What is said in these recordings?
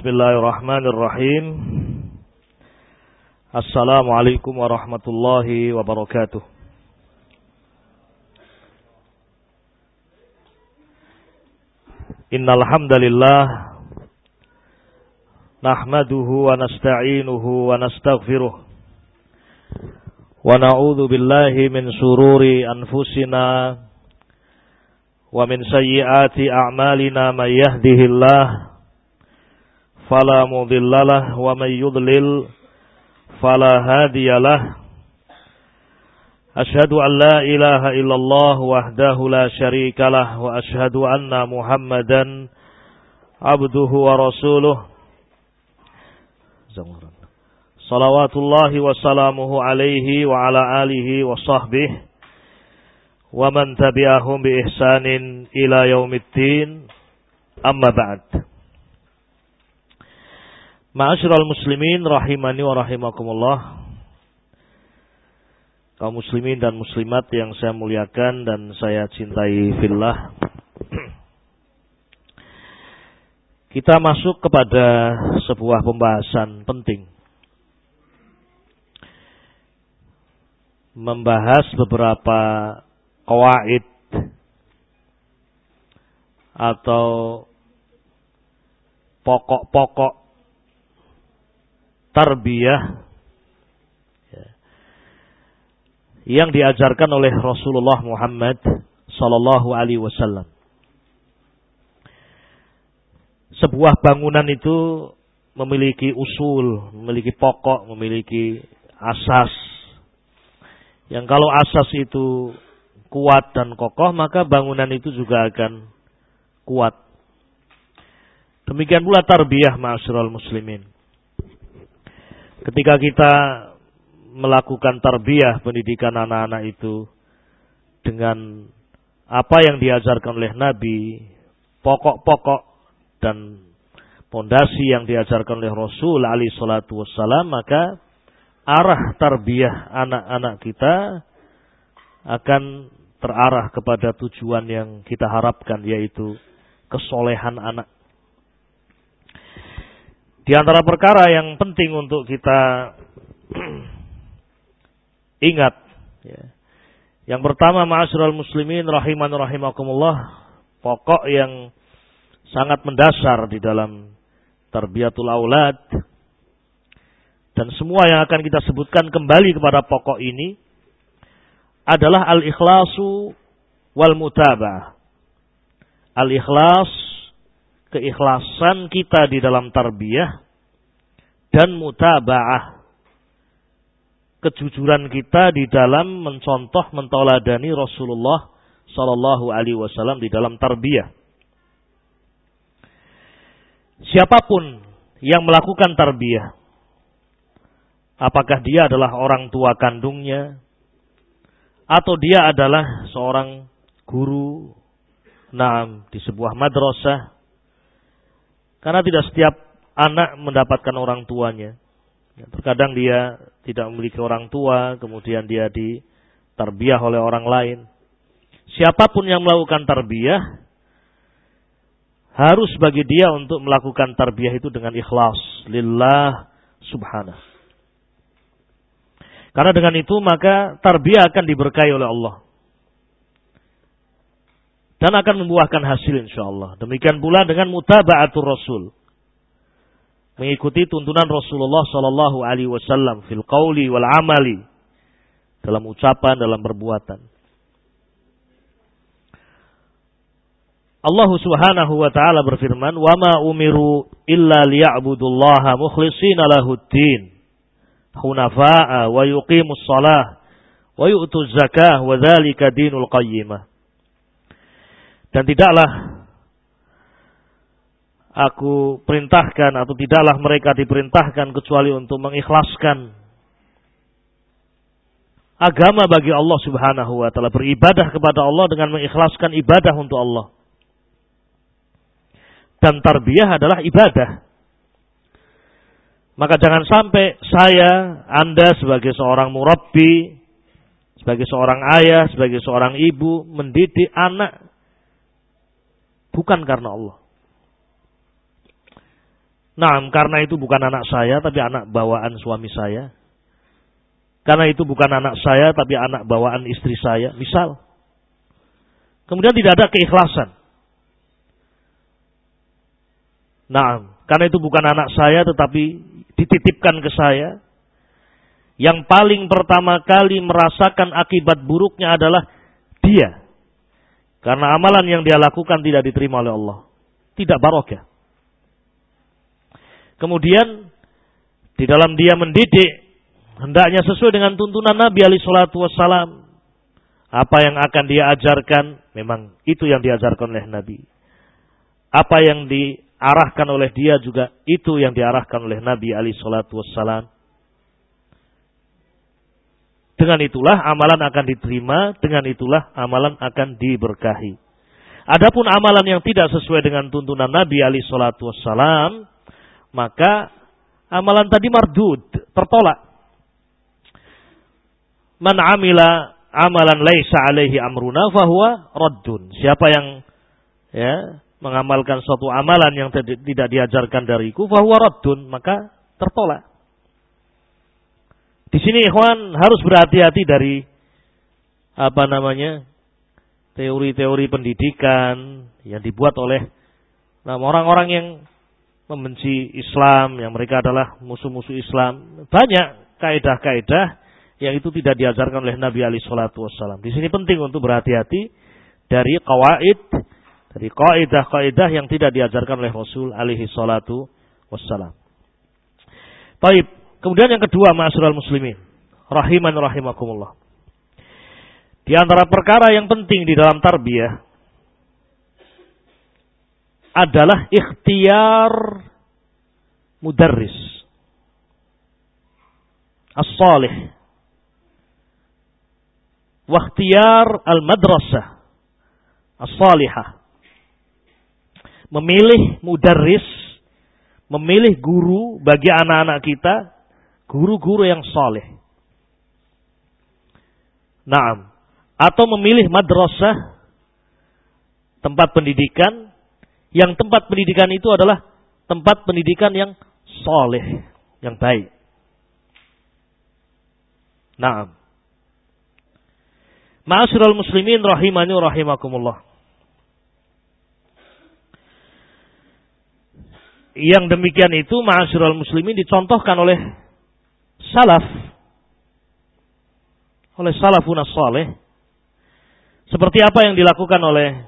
Bismillahirrahmanirrahim. Assalamualaikum warahmatullahi wabarakatuh. Innal hamdalillah nahmaduhu wa nasta'inuhu wa nastaghfiruh wa na'udzu billahi min shururi anfusina wa min sayyiati a'malina may yahdihillahu fala mudhillalah wa may yudlil fala hadiyalah. Asyhadu an la ilaha illallah wahdahu la syarikalah wa asyhadu anna Muhammadan abduhu wa rasuluh. Salawatullahi wa salamuhu alaihi wa ala alihi wa sahbihi wa man tabi'ahum bi ihsanin ila yaumiddin. Amma ba'd. Ma'asyiral muslimin rahimani wa rahimakumullah. Kaum muslimin dan muslimat yang saya muliakan dan saya cintai fillah. Kita masuk kepada sebuah pembahasan penting. Membahas beberapa qawaid atau pokok-pokok tarbiyah yang diajarkan oleh Rasulullah Muhammad sallallahu alaihi wasallam. Sebuah bangunan itu memiliki usul, memiliki pokok, memiliki asas. Yang kalau asas itu kuat dan kokoh, maka bangunan itu juga akan kuat. Demikian pula tarbiyah ma'asyiral muslimin. Ketika kita melakukan tarbiyah pendidikan anak-anak itu dengan apa yang diajarkan oleh Nabi, pokok-pokok dan pondasi yang diajarkan oleh Rasul alaihi salatu wassalam, maka arah tarbiyah anak-anak kita akan terarah kepada tujuan yang kita harapkan, yaitu kesolehan anak. Di antara perkara yang penting untuk kita ingat, ya. Yang pertama, ma'asyiral muslimin rahiman rahimakumullah, pokok yang sangat mendasar di dalam tarbiyatul aulad, dan semua yang akan kita sebutkan kembali kepada pokok ini adalah al-ikhlasu wal mutaba'ah. Al-ikhlas, keikhlasan kita di dalam tarbiyah, dan mutaba'ah, kejujuran kita di dalam mencontoh, mentauladani Rasulullah sallallahu alaihi wasallam di dalam tarbiyah. Siapapun yang melakukan tarbiyah, apakah dia adalah orang tua kandungnya atau dia adalah seorang guru di sebuah madrasah, karena tidak setiap anak mendapatkan orang tuanya. Terkadang dia tidak memiliki orang tua, kemudian dia ditarbiyah oleh orang lain. Siapapun yang melakukan tarbiyah, harus bagi dia untuk melakukan tarbiyah itu dengan ikhlas lillah subhanahu. Karena dengan itu maka tarbiyah akan diberkahi oleh Allah dan akan membuahkan hasil insyaallah. Demikian pula dengan mutaba'atur Rasul, mengikuti tuntunan Rasulullah sallallahu alaihi wasallam fil qauli wal amali, dalam ucapan, dalam perbuatan. Allah Subhanahu wa taala berfirman, "Wa ma umiru illa liya'budullaha mukhlishina lahuddin, hunafa'a wa yuqimus shalah wa yu'tuz zakah wa dzalika dinul qayyimah." Dan tidaklah aku perintahkan atau tidaklah mereka diperintahkan kecuali untuk mengikhlaskan agama bagi Allah Subhanahu wa taala, beribadah kepada Allah dengan mengikhlaskan ibadah untuk Allah. Dan tarbiyah adalah ibadah. Maka jangan sampai saya, Anda sebagai seorang murabbi, sebagai seorang ayah, sebagai seorang ibu mendidik anak bukan karena Allah. Nah, karena itu bukan anak saya, tapi anak bawaan suami saya. Karena itu bukan anak saya, tapi anak bawaan istri saya. Misal. Kemudian tidak ada keikhlasan. Nah, karena itu bukan anak saya, tetapi dititipkan ke saya. Yang paling pertama kali merasakan akibat buruknya adalah dia. Karena amalan yang dia lakukan tidak diterima oleh Allah. Tidak barokah. Kemudian, di dalam dia mendidik, hendaknya sesuai dengan tuntunan Nabi SAW. Apa yang akan dia ajarkan, memang itu yang diajarkan oleh Nabi. Apa yang diarahkan oleh dia juga, itu yang diarahkan oleh Nabi SAW. Dengan itulah amalan akan diterima, dengan itulah amalan akan diberkahi. Adapun amalan yang tidak sesuai dengan tuntunan Nabi SAW, maka amalan tadi mardud, tertolak. Man amila amalan laisa alaihi amruna fahuwa raddun. Siapa yang mengamalkan suatu amalan yang tidak diajarkan dariku fahuwa raddun, maka tertolak. Di sini ikhwan harus berhati-hati dari teori-teori pendidikan yang dibuat oleh orang-orang yang membenci Islam, yang mereka adalah musuh-musuh Islam. Banyak kaidah-kaidah yang itu tidak diajarkan oleh Nabi SAW. Di sini penting untuk berhati-hati dari kaidah-kaidah yang tidak diajarkan oleh Rasul SAW. Baik. Kemudian yang kedua, ma'asyiral muslimin, rahiman rahimakumullah. Di antara perkara yang penting di dalam tarbiyah adalah ikhtiyar mudarris as-salih wa ikhtiyar al-madrasah as-salihah. Memilih mudarris, memilih guru bagi anak-anak kita, guru-guru yang saleh. Naam. Atau memilih madrasah, tempat pendidikan, yang tempat pendidikan itu adalah tempat pendidikan yang saleh, yang baik. Naam. Ma'asyiral muslimin rahimani rahimakumullah. Yang demikian itu, ma'asyiral muslimin, dicontohkan oleh salaf, oleh salafun as-salih, seperti apa yang dilakukan oleh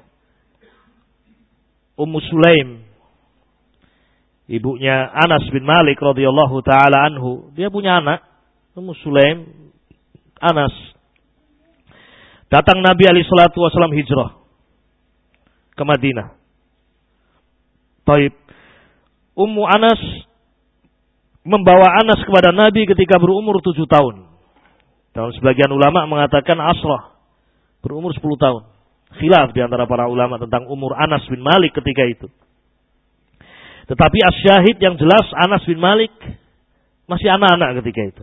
Ummu Sulaim, ibunya Anas bin Malik radhiyallahu taala anhu. Dia punya anak, Ummu Sulaim, Anas. Datang Nabi alaihi salatu wasallam hijrah ke Madinah. Taib. Ummu Anas membawa Anas kepada Nabi ketika berumur 7 tahun. Dan sebagian ulama mengatakan asrah, berumur 10 tahun. Khilaf di antara para ulama tentang umur Anas bin Malik ketika itu. Tetapi as-syahid yang jelas Anas bin Malik masih anak-anak ketika itu.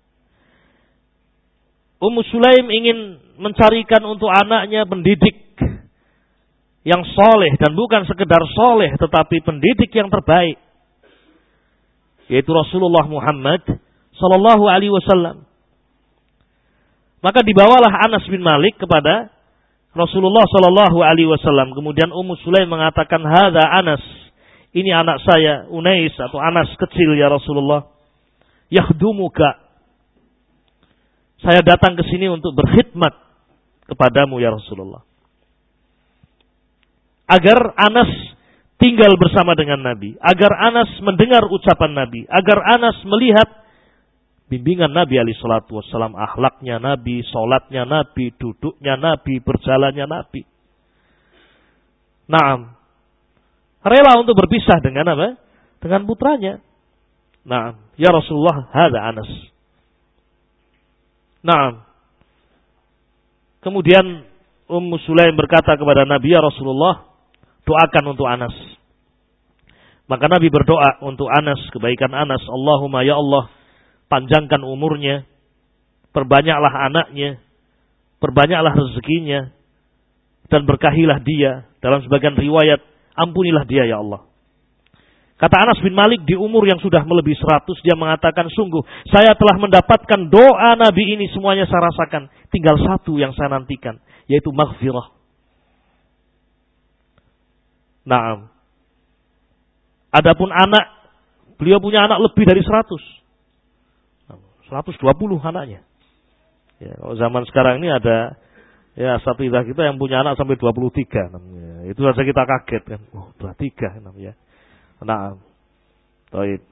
Ummu Sulaim ingin mencarikan untuk anaknya pendidik yang soleh, dan bukan sekedar soleh, tetapi pendidik yang terbaik, yaitu Rasulullah Muhammad sallallahu alaihi wasallam. Maka dibawalah Anas bin Malik kepada Rasulullah sallallahu alaihi wasallam. Kemudian Ummu Sulaim mengatakan, "Hadza Anas, ini anak saya, Unais atau Anas kecil ya Rasulullah. Yakhdumuka. Saya datang ke sini untuk berkhidmat kepadamu ya Rasulullah." Agar Anas tinggal bersama dengan Nabi, agar Anas mendengar ucapan Nabi, agar Anas melihat bimbingan Nabi alaihi salatu wassalam, akhlaknya Nabi, salatnya Nabi, duduknya Nabi, berjalannya Nabi. Naam. Rela untuk berpisah dengan apa? Dengan putranya. Naam. Ya Rasulullah, hadza Anas. Naam. Kemudian Ummu Sulaim berkata kepada Nabi, "Ya Rasulullah, doakan untuk Anas." Maka Nabi berdoa untuk Anas, kebaikan Anas. Allahumma ya Allah, panjangkan umurnya, perbanyaklah anaknya, perbanyaklah rezekinya, dan berkahilah dia. Dalam sebagian riwayat, ampunilah dia ya Allah. Kata Anas bin Malik di umur yang sudah melebihi 100, dia mengatakan, sungguh saya telah mendapatkan doa Nabi ini semuanya saya rasakan. Tinggal satu yang saya nantikan, yaitu maghfirah. Naam. Adapun anak, beliau punya anak lebih dari 100. 120 anaknya. Ya, kalau zaman sekarang ini ada ya asatidzah kita yang punya anak sampai 23. Namanya. Itu saja kita kaget kan. Oh, 23 namanya. Nah, baik.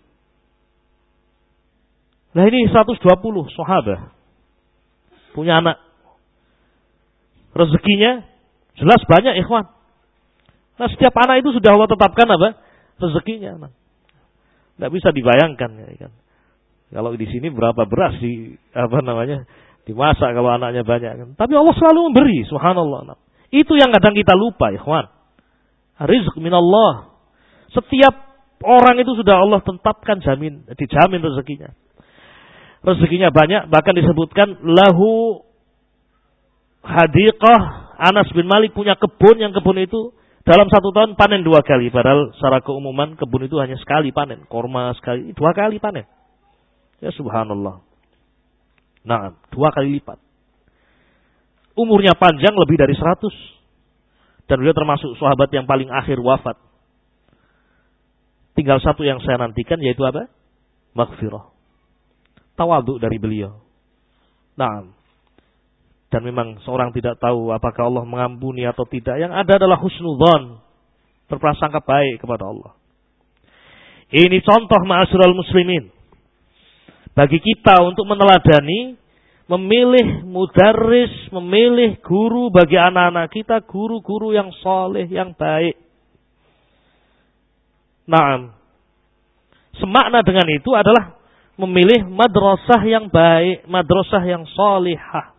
Nah ini 120 sahabat punya anak. Rezekinya jelas banyak, ikhwan. Nah setiap anak itu sudah Allah tetapkan apa? Rezekinya. Nggak bisa dibayangkan ya kan. Kalau di sini berapa beras dimasak kalau anaknya banyak kan. Tapi Allah selalu memberi, subhanallah. Itu yang kadang kita lupa, ikhwan. Rizq minallah. Setiap orang itu sudah Allah tetapkan dijamin rezekinya. Rezekinya banyak, bahkan disebutkan lahu hadiqah. Anas bin Malik punya kebun, yang kebun itu dalam 1 tahun panen 2 kali. Padahal secara keumuman kebun itu hanya sekali panen. Korma sekali, 2 kali panen. Ya subhanallah. Nah, 2 kali lipat. Umurnya panjang lebih dari 100. Dan beliau termasuk sahabat yang paling akhir wafat. Tinggal satu yang saya nantikan, yaitu apa? Maghfirah. Tawadhu dari beliau. Nah, dan memang seorang tidak tahu apakah Allah mengampuni atau tidak. Yang ada adalah husnudzon, berprasangka baik kepada Allah. Ini contoh ma'asyiral muslimin. Bagi kita untuk meneladani, memilih mudarris, memilih guru bagi anak-anak kita, guru-guru yang soleh, yang baik. Naam. Semakna dengan itu adalah memilih madrasah yang baik, madrasah yang solihah.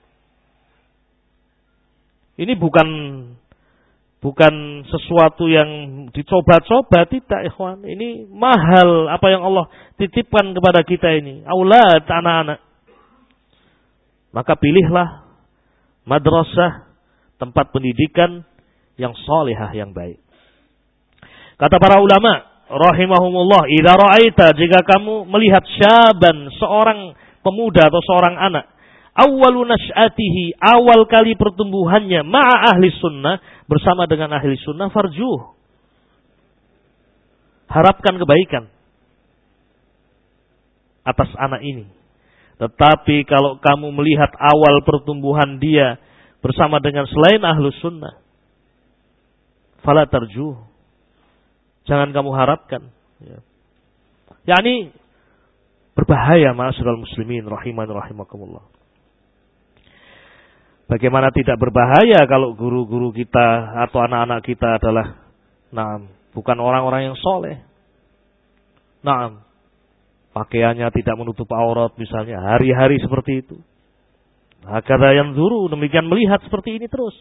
Ini bukan sesuatu yang dicoba-coba, tidak, ikhwan. Ini mahal apa yang Allah titipkan kepada kita ini. Aulad, anak-anak. Maka pilihlah madrasah, tempat pendidikan yang solihah, yang baik. Kata para ulama rahimahumullah, idza ra'aita, jika kamu melihat syaban, seorang pemuda atau seorang anak, awwalu nash'atihi, awal kali pertumbuhannya, ma'a ahli sunnah, bersama dengan ahli sunnah, farjuh, harapkan kebaikan atas anak ini. Tetapi kalau kamu melihat awal pertumbuhan dia bersama dengan selain ahli sunnah, fala tarjuh, jangan kamu harapkan. Yani berbahaya, ma'asyiral muslimin rahiman rahimakumullah. Bagaimana tidak berbahaya kalau guru-guru kita atau anak-anak kita adalah bukan orang-orang yang soleh. Pakaiannya tidak menutup aurat misalnya, hari-hari seperti itu. Hakadha yanzuru, demikian melihat seperti ini terus.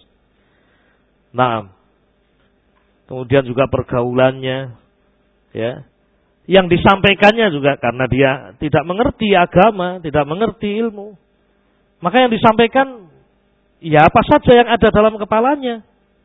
Kemudian juga pergaulannya, ya, yang disampaikannya juga karena dia tidak mengerti agama, tidak mengerti ilmu. Maka yang disampaikan ya apa saja yang ada dalam kepalanya.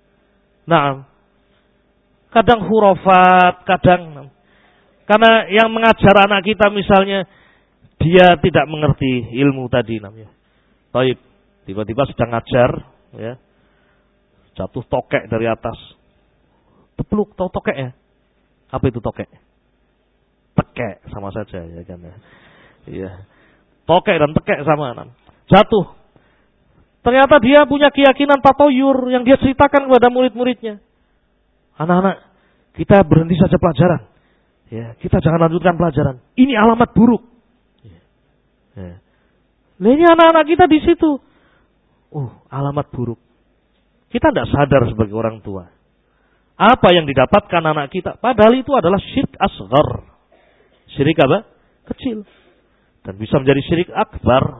Kadang hurufat, kadang karena yang mengajar anak kita misalnya dia tidak mengerti ilmu tadi namanya. Baik, tiba-tiba sedang ngajar, ya, jatuh tokek dari atas. Tepluk, tahu tokek ya? Apa itu tokek? Tekek sama saja, ya kan ya. Iya. Tokek dan tekek sama. Jatuh. Ternyata dia punya keyakinan tatoyur yang dia ceritakan kepada murid-muridnya. Anak-anak, kita berhenti saja pelajaran. Ya, kita jangan lanjutkan pelajaran. Ini alamat buruk. Ya. Nah, ini anak-anak kita di situ. Alamat buruk. Kita tidak sadar sebagai orang tua. Apa yang didapatkan anak kita? Padahal itu adalah syirik asghar. Syirik apa? Kecil. Dan bisa menjadi syirik akbar.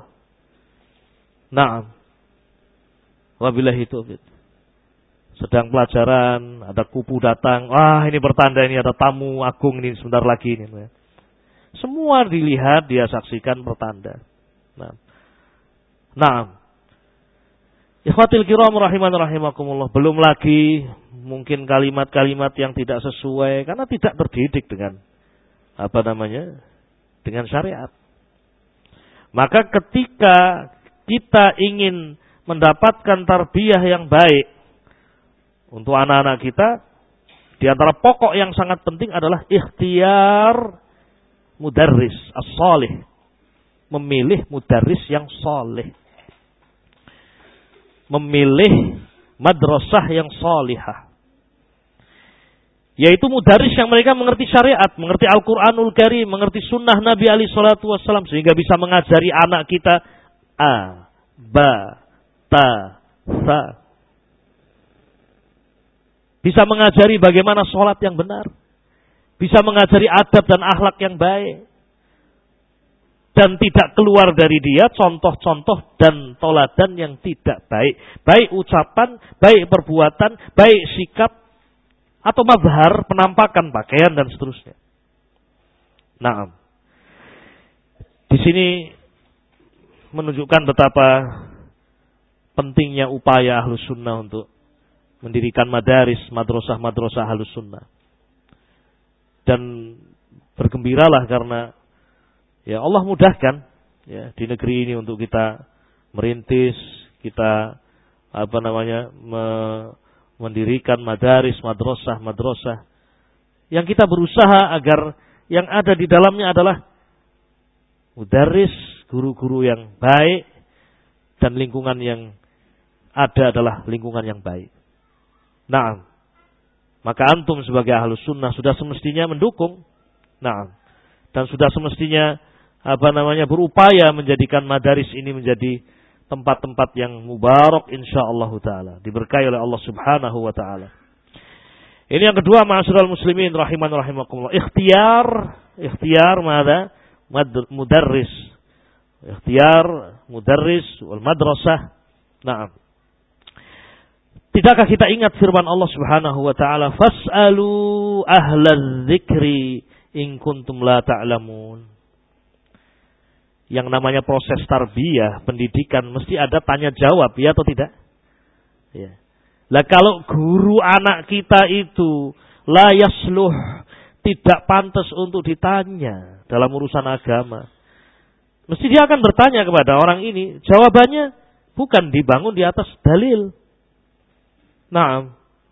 Wabillahi taufiq. Sedang pelajaran, ada kupu datang. Ini pertanda ini ada tamu agung ini sebentar lagi ini. Semua dilihat, dia saksikan pertanda. Ikhwatil kiram rahiman rahimakumullah, belum lagi mungkin kalimat-kalimat yang tidak sesuai karena tidak terdidik dengan dengan syariat. Maka ketika kita ingin mendapatkan tarbiyah yang baik untuk anak-anak kita, di antara pokok yang sangat penting adalah ikhtiyar mudarris as-salih. Memilih mudarris yang saleh. Memilih madrasah yang salihah. Yaitu mudarris yang mereka mengerti syariat, mengerti Al-Quranul Karim, mengerti sunnah Nabi alaihi salatu wassalam, sehingga bisa mengajari anak kita a, ba, ta, sa. Bisa mengajari bagaimana sholat yang benar. Bisa mengajari adab dan akhlak yang baik. Dan tidak keluar dari dia contoh-contoh dan toladan yang tidak baik. Baik ucapan, baik perbuatan, baik sikap, atau mazhar, penampakan pakaian dan seterusnya. Nah, di sini menunjukkan betapa pentingnya upaya Ahlus Sunnah untuk mendirikan madaris, madrasah-madrasah Ahlus Sunnah. Dan bergembiralah karena ya Allah mudahkan ya di negeri ini untuk kita merintis, kita mendirikan madaris, madrasah yang kita berusaha agar yang ada di dalamnya adalah mudaris, guru-guru yang baik, dan lingkungan yang ada adalah lingkungan yang baik. Nah, maka antum sebagai Ahlus Sunnah sudah semestinya mendukung. Nah, dan sudah semestinya berupaya menjadikan madaris ini menjadi tempat-tempat yang mubarak insyaallah taala, diberkahi oleh Allah Subhanahu wa taala. Ini yang kedua, ma'asyiral muslimin rahiman rahimakumullah. Ikhtiyar mudarris. Ikhtiyar mudarris wal madrasah. Naam. Tidakkah kita ingat firman Allah Subhanahu wa taala, "Fas'alu ahlaz dzikri in kuntum la ta'lamun." Yang namanya proses tarbiyah, pendidikan mesti ada tanya jawab, ya atau tidak? Ya. Lah kalau guru anak kita itu la yasluh, tidak pantas untuk ditanya dalam urusan agama, mesti dia akan bertanya kepada orang ini. Jawabannya bukan dibangun di atas dalil. Naam.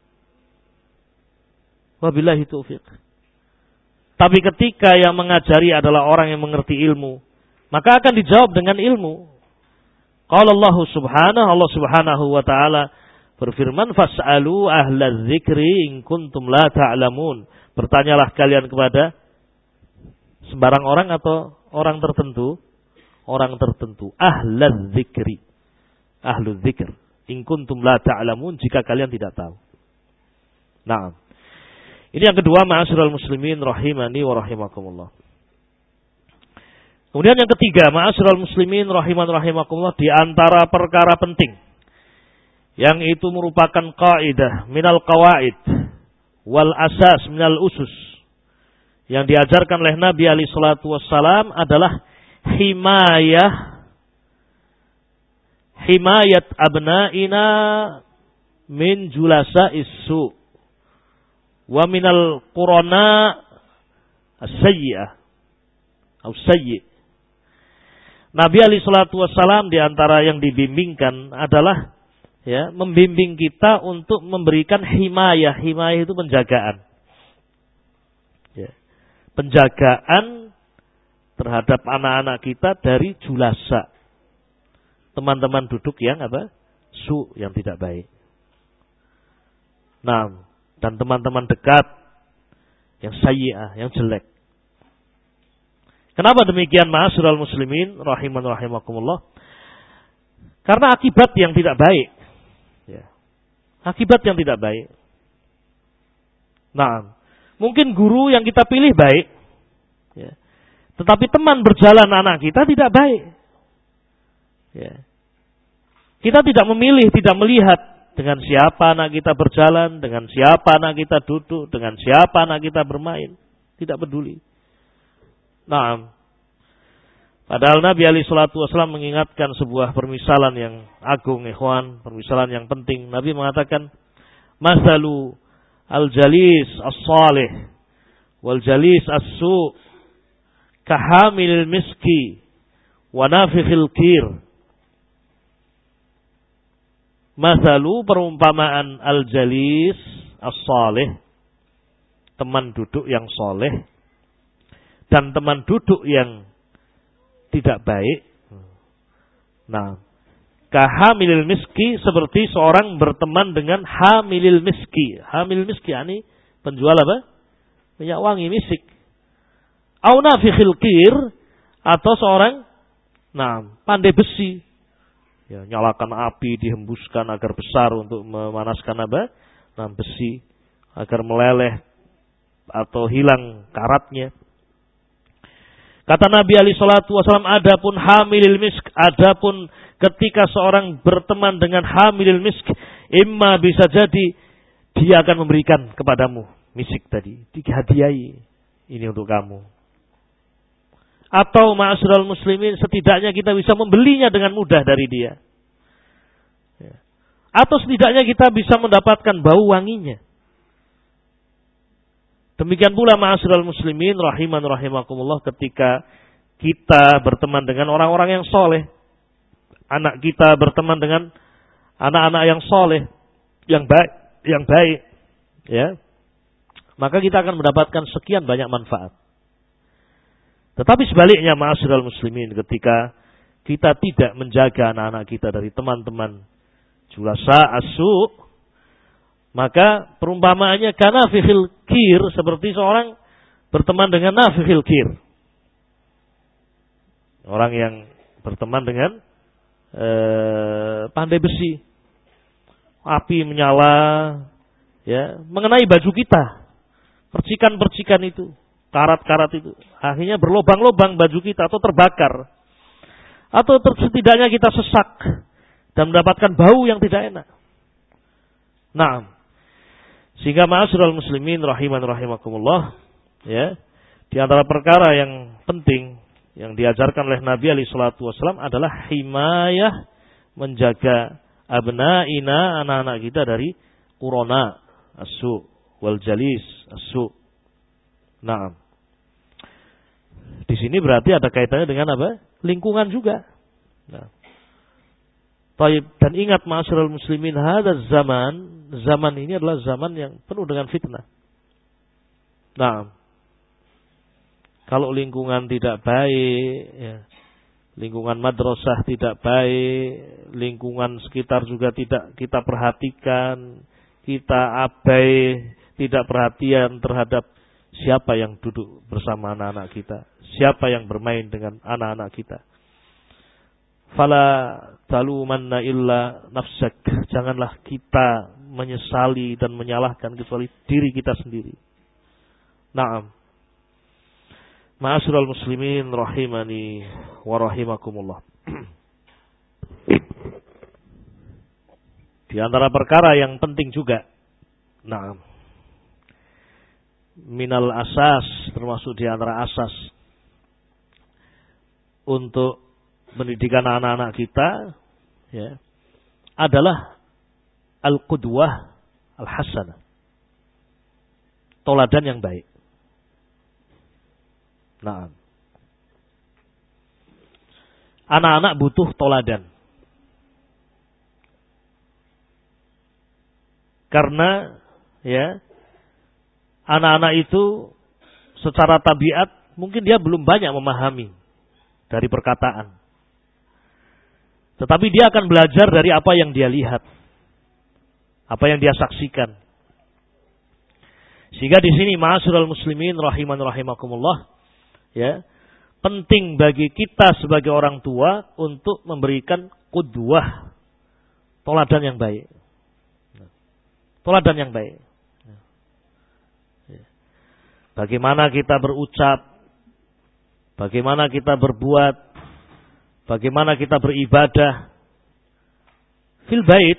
Wabillahi taufiq. Tapi ketika yang mengajari adalah orang yang mengerti ilmu, maka akan dijawab dengan ilmu. Qala Allah Subhanahu wa taala berfirman, "Fas'alu ahlaz dzikri in kuntum la ta'lamun." Bertanyalah kalian kepada sembarang orang atau orang tertentu? Orang tertentu. Ahlaz dzikri. Ahluz dzikr. In kuntum la ta'lamun, jika kalian tidak tahu. Nah, ini yang kedua, ma'asyiral muslimin rahimani wa rahimakumullah. Kemudian yang ketiga, ma'asyiral muslimin rahiman rahimakumullah, di antara perkara penting yang itu merupakan kaidah minal qawaid wal asas minal usus yang diajarkan oleh Nabi alaihi salatu wassalam adalah himayat abnaina min julasa'is su wa minal qurana as-sayyi'ah atau sayyi'. Nabi alaihi salatu wassalam di antara yang dibimbingkan adalah ya, membimbing kita untuk memberikan himayah. Himayah itu penjagaan. Ya. Penjagaan terhadap anak-anak kita dari julasa. Teman-teman duduk yang yang tidak baik. Nah, dan teman-teman dekat yang sayyi'ah, yang jelek. Kenapa demikian, ma'asyiral muslimin rahiman rahimakumullah? Karena akibat yang tidak baik. Ya. Akibat yang tidak baik. Nah, mungkin guru yang kita pilih baik, ya. Tetapi teman berjalan anak kita tidak baik. Ya. Kita tidak memilih, tidak melihat dengan siapa anak kita berjalan, dengan siapa anak kita duduk, dengan siapa anak kita bermain. Tidak peduli. Nah, Padahal Nabi alaihi salatu wasallam mengingatkan sebuah permisalan yang agung, ikhwan, permisalan yang penting. Nabi mengatakan, "Masalu al-jalis as-salih wal jalis as-su' kahamilil miski wa nafikhil kir." Masalu, perumpamaan al-jalis as-salih, teman duduk yang soleh, dan teman duduk yang tidak baik. Nah, kahamilil miski, seperti seorang berteman dengan hamilil miski. Hamilil miski ini penjual apa? Minyak wangi, misik. Au nafikhil kir, atau seorang pandai besi. Ya, nyalakan api, dihembuskan agar besar untuk memanaskan apa? Besi agar meleleh atau hilang karatnya. Kata Nabi alaihi salatu wasallam, adapun hamilil misk, adapun ketika seorang berteman dengan hamilil misk, imma bisa jadi dia akan memberikan kepadamu misik tadi, dihadiahi, ini untuk kamu. Atau ma'asyiral muslimin, setidaknya kita bisa membelinya dengan mudah dari dia. Atau setidaknya kita bisa mendapatkan bau wanginya. Demikian pula ma'asyiral muslimin rahiman rahimakumullah, ketika kita berteman dengan orang-orang yang soleh, anak kita berteman dengan anak-anak yang soleh, yang baik, ya, maka kita akan mendapatkan sekian banyak manfaat. Tetapi sebaliknya ma'asyiral muslimin, ketika kita tidak menjaga anak-anak kita dari teman-teman julasa asu', maka perumpamaannya kana fikhil kir, seperti seorang berteman dengan nafikhil kir. Orang yang berteman dengan pandai besi. Api menyala, ya, mengenai baju kita. Percikan-percikan itu, karat-karat itu, akhirnya berlobang-lobang baju kita atau terbakar. Atau setidaknya kita sesak dan mendapatkan bau yang tidak enak. Nah, sehingga ma'asyiral muslimin rahiman rahimakumullah, ya, di antara perkara yang penting yang diajarkan oleh Nabi alaihi salatu wasallam adalah himayah, menjaga abnaina, anak-anak kita, dari qurana as-su wal jalis as-su. Nah, di sini berarti ada kaitannya dengan apa? Lingkungan juga. Nah, baik, dan ingat ma'asyiral muslimin, hadzal zaman ini adalah zaman yang penuh dengan fitnah. Nah, kalau lingkungan tidak baik, ya, lingkungan madrasah tidak baik, lingkungan sekitar juga tidak kita perhatikan, kita abai, tidak perhatian terhadap siapa yang duduk bersama anak-anak kita, siapa yang bermain dengan anak-anak kita. Fala talumanna illa nafsak. Janganlah kita menyesali dan menyalahkan kecuali diri kita sendiri. Naam. Ma'asyiral muslimin rahimani wa rahimakumullah. Di antara perkara yang penting juga, naam, minal asas, termasuk di antara asas untuk pendidikan anak-anak kita, ya, adalah al-qudwah al-hasanah, teladan yang baik. Nah, anak-anak butuh teladan, karena, ya, anak-anak itu secara tabiat mungkin dia belum banyak memahami dari perkataan. Tetapi dia akan belajar dari apa yang dia lihat, apa yang dia saksikan. Sehingga di sini ma'asyiral muslimin rahiman rahimakumullah, ya, penting bagi kita sebagai orang tua untuk memberikan qudwah, teladan yang baik. Teladan yang baik. Bagaimana kita berucap, bagaimana kita berbuat, bagaimana kita beribadah fil bait.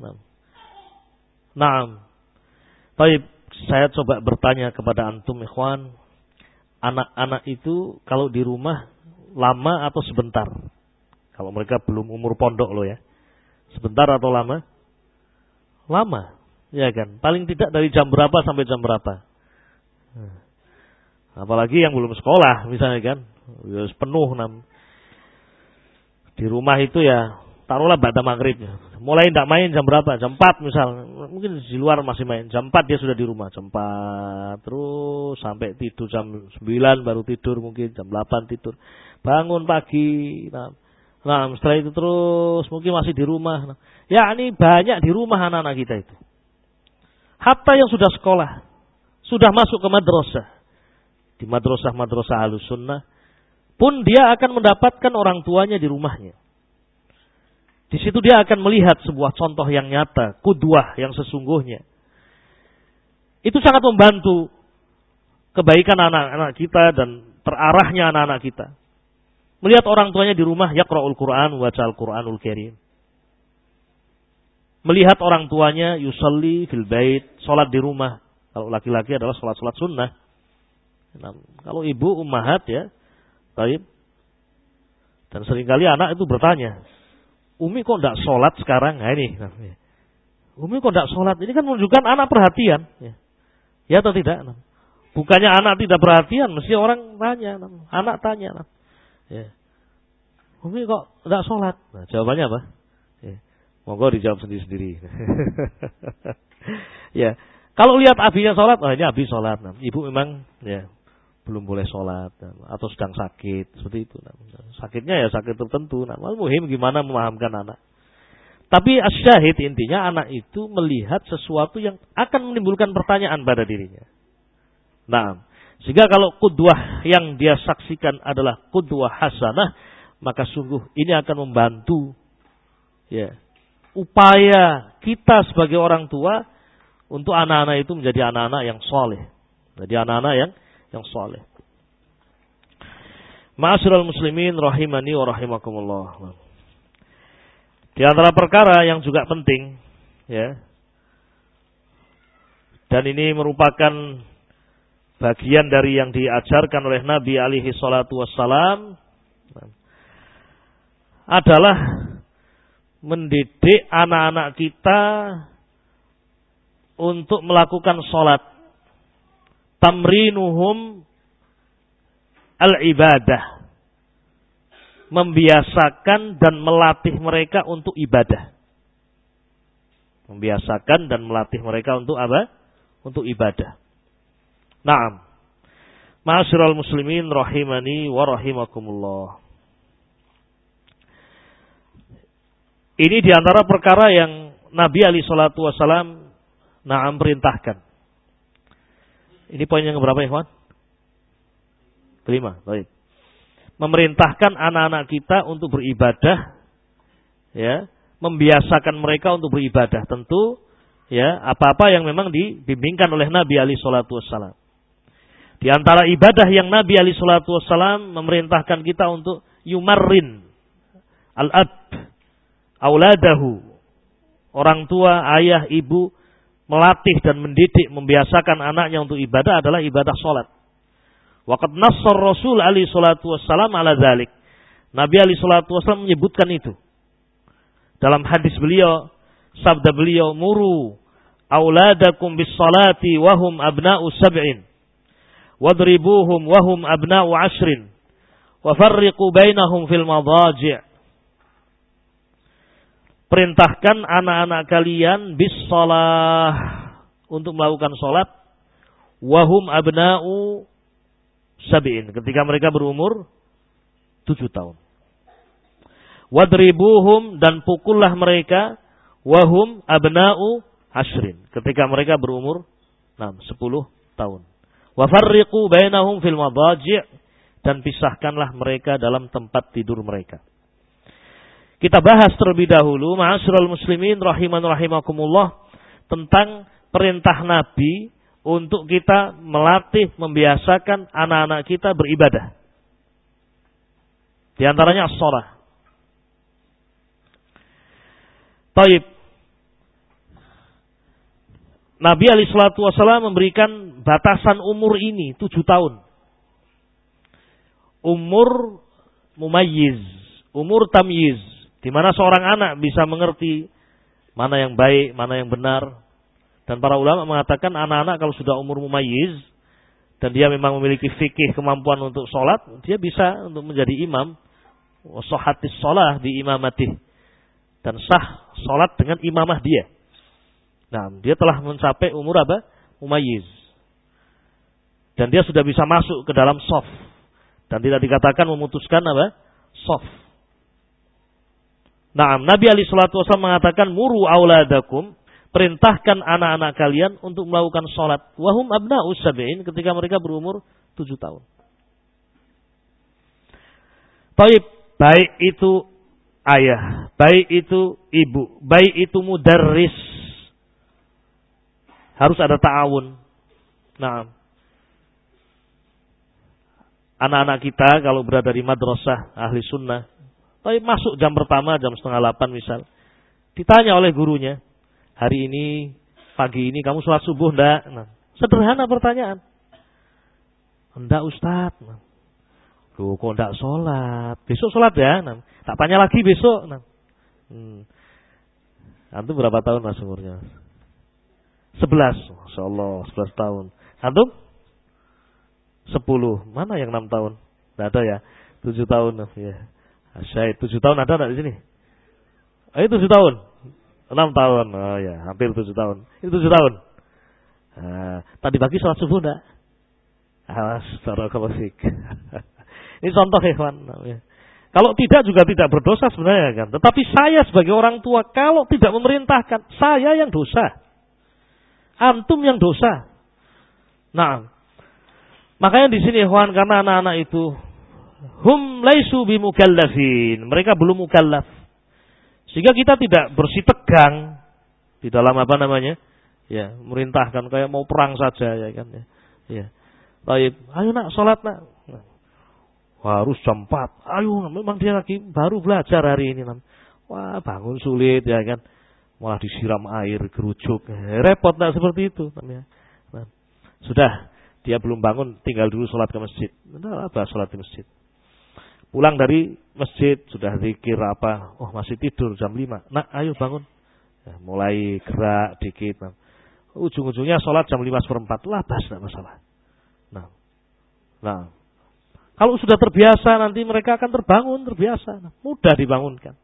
Naam. Baik, saya coba bertanya kepada antum ikhwan, anak-anak itu kalau di rumah lama atau sebentar. Kalau mereka belum umur pondok loh ya. Sebentar atau lama? Lama. Ya kan? Paling tidak dari jam berapa sampai jam berapa. Apalagi yang belum sekolah misalnya kan. Ya, penuh. Di rumah itu ya, taruhlah ba'da maghrib. Mulai tidak main jam berapa? Jam 4 misal. Mungkin di luar masih main. Jam 4 dia sudah di rumah. Jam 4 terus sampai tidur jam 9 baru tidur mungkin. Jam 8 tidur. Bangun pagi. Nah, setelah itu terus mungkin masih di rumah. Ya, ini banyak di rumah anak-anak kita itu. Hatta yang sudah sekolah, sudah masuk ke madrasah. Di madrasah Ahlussunnah pun dia akan mendapatkan orang tuanya di rumahnya. Di situ dia akan melihat sebuah contoh yang nyata, qudwah yang sesungguhnya. Itu sangat membantu kebaikan anak-anak kita dan terarahnya anak-anak kita. Melihat orang tuanya di rumah yaqra'ul Qur'an wa baca'al Qur'anul Karim. Melihat orang tuanya yusalli fil bait, salat di rumah. Kalau laki-laki adalah salat-salat sunnah. Nah, kalau ibu ummahat ya, baik. Dan seringkali anak itu bertanya, Umi kok enggak salat sekarang? Nah ini. Umi kok enggak salat? Ini kan menunjukkan anak perhatian. Ya atau tidak? Bukannya anak tidak perhatian, mesti orang tanya. Anak tanya. Ya. Umi kok enggak salat? Nah, jawabannya apa? Ya. Monggo dijawab sendiri-sendiri. Ya. Kalau lihat abinya salat, oh ini abi salat. Nah, ibu memang ya belum boleh sholat atau sedang sakit seperti itu. Sakitnya ya sakit tertentu. Muhim gimana memahamkan anak. Tapi asyahid intinya anak itu melihat sesuatu yang akan menimbulkan pertanyaan pada dirinya. Nah, sehingga kalau qudwah yang dia saksikan adalah qudwah hasanah, maka sungguh ini akan membantu ya upaya kita sebagai orang tua untuk anak-anak itu menjadi anak-anak yang soleh, jadi anak-anak yang saleh. Ma'asyiral muslimin rahimani wa rahimakumullah. Di antara perkara yang juga penting ya. Dan ini merupakan bagian dari yang diajarkan oleh Nabi alaihi salatu wassalam adalah mendidik anak-anak kita untuk melakukan salat. Tamrinuhum al-ibadah. Membiasakan dan melatih mereka untuk ibadah. Membiasakan dan melatih mereka untuk apa? Untuk ibadah. Naam. Ma'asyiral muslimin rahimani wa rahimakumullah. Ini diantara perkara yang Nabi alaihi salatu wasallam na'am perintahkan. Ini poin yang berapa ya, kawan? Kelima, baik. Memerintahkan anak-anak kita untuk beribadah, ya, membiasakan mereka untuk beribadah. Tentu, ya, apa-apa yang memang dibimbingkan oleh Nabi alaihi salatu wassalam. Di antara ibadah yang Nabi alaihi salatu wassalam memerintahkan kita untuk yumarrin al-ab, auladahu, orang tua, ayah, ibu, melatih dan mendidik, membiasakan anaknya untuk ibadah adalah ibadah salat. Waqad nassar Rasul alaihi salatu wassalam ala dzalik. Nabi alaihi salatu wassalam menyebutkan itu. Dalam hadis beliau, sabda beliau, muru auladakum bis salati wa hum abna'u sab'in. Wadribuhum wa hum abna'u 'ashrin. Wa farriqu bainahum fil madaji'. Perintahkan anak-anak kalian bis shalah, untuk melakukan salat, wahum abna'u sab'in, ketika mereka berumur 7 tahun. Wadribuhum, dan pukullah mereka, wahum abna'u ashrin, ketika mereka berumur 10 tahun. Wa farriqu bainahum fil madaji', dan pisahkanlah mereka dalam tempat tidur mereka. Kita bahas terlebih dahulu, ma'asyiral muslimin rahiman rahimakumullah, tentang perintah Nabi untuk kita melatih, membiasakan anak-anak kita beribadah. Di antaranya as-shalah. Taib. Nabi alaihi salatu wasallam memberikan batasan umur ini 7 tahun. Umur mumayyiz, umur tamyiz, di mana seorang anak bisa mengerti mana yang baik, mana yang benar. Dan para ulama mengatakan anak-anak kalau sudah umur mumayyiz dan dia memang memiliki fikih, kemampuan untuk sholat, dia bisa untuk menjadi imam. Washahatis sholah bi imamatih, dan sah sholat dengan imamah dia. Nah, dia telah mencapai umur apa? Mumayyiz. Dan dia sudah bisa masuk ke dalam shaf. Dan tidak dikatakan memutuskan apa? Shaf. Nah, Nabi alaihi salatu wasallam mengatakan muru auladakum, perintahkan anak-anak kalian untuk melakukan sholat. Wahum abna'us sab'in, ketika mereka berumur 7 tahun. Baik itu ayah, baik itu ibu, baik itu mudarris, harus ada ta'awun. Nah, anak-anak kita kalau berada di madrasah ahli sunnah, tapi masuk jam pertama, jam 7:30 misal, ditanya oleh gurunya, hari ini, pagi ini kamu sholat subuh enggak? Nah, sederhana pertanyaan. Enggak Ustaz. Nah, loh kok enggak sholat? Besok sholat ya? Nah, tak tanya lagi besok. Nah, antum berapa tahun mas umurnya? 11. Masya Allah, 11 tahun. Antum? 10. Mana yang 6 tahun? Tidak ada ya? 7 tahun. Ya. Asyik, 7 tahun ada enggak di sini? Ayo 7 tahun. 6 tahun. Oh ya, hampir 7 tahun. Itu 7 tahun. Tadi pagi sholat subuh enggak? Astagfirullah. Ini contoh ikhwan. Kalau tidak juga tidak berdosa sebenarnya kan. Tetapi saya sebagai orang tua kalau tidak memerintahkan, saya yang dosa. Antum yang dosa. Nah, makanya di sini ikhwan, karena anak-anak itu hum laisu bimukallafin, mereka belum mukallaf. Sehingga kita tidak bersitegang di dalam apa namanya? Ya, merintahkan kayak mau perang saja ya kan ya. Ya. Baik, ayo nak salat nak. Harus jam 4. Ayo, memang dia lagi baru belajar hari ini. Wah, bangun sulit ya kan. Malah disiram air, gerujuk. Repot enggak seperti itu namanya. Nah, sudah, dia belum bangun, tinggal dulu sholat ke masjid. Enggak apa sholat di masjid. Pulang dari masjid, sudah zikir apa. Oh, masih tidur jam 5. Nak, ayo bangun. Ya, mulai gerak dikit. Nah. Ujung-ujungnya sholat jam 5:04. Labas, enggak masalah. Nah, kalau sudah terbiasa nanti mereka akan terbangun, terbiasa. Nah, mudah dibangunkan.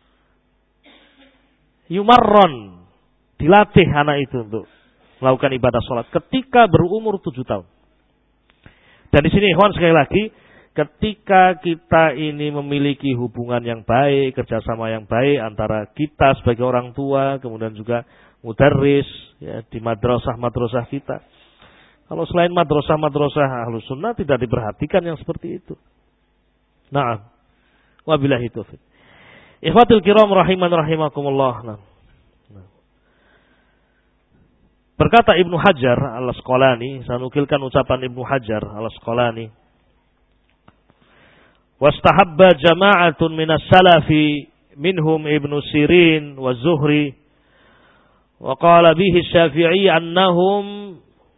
Yumarron, dilatih anak itu untuk melakukan ibadah sholat ketika berumur 7 tahun. Dan di sini ikhwan sekali lagi, ketika kita ini memiliki hubungan yang baik, kerjasama yang baik antara kita sebagai orang tua, kemudian juga mudarris ya, di madrasah-madrasah kita. Kalau selain madrasah-madrasah Ahlus Sunnah tidak diperhatikan yang seperti itu. Nah, wabillahi taufiq. Ikhwatul kiram rahiman rahimakumullah. Nah. Berkata Ibnu Hajar al-Asqalani, saya nukilkan ucapan Ibnu Hajar al-Asqalani. Wastahabba jama'atun minas salafi minhum Ibnu Sirin wa Zuhri wa qala bihi Syafi'i annahum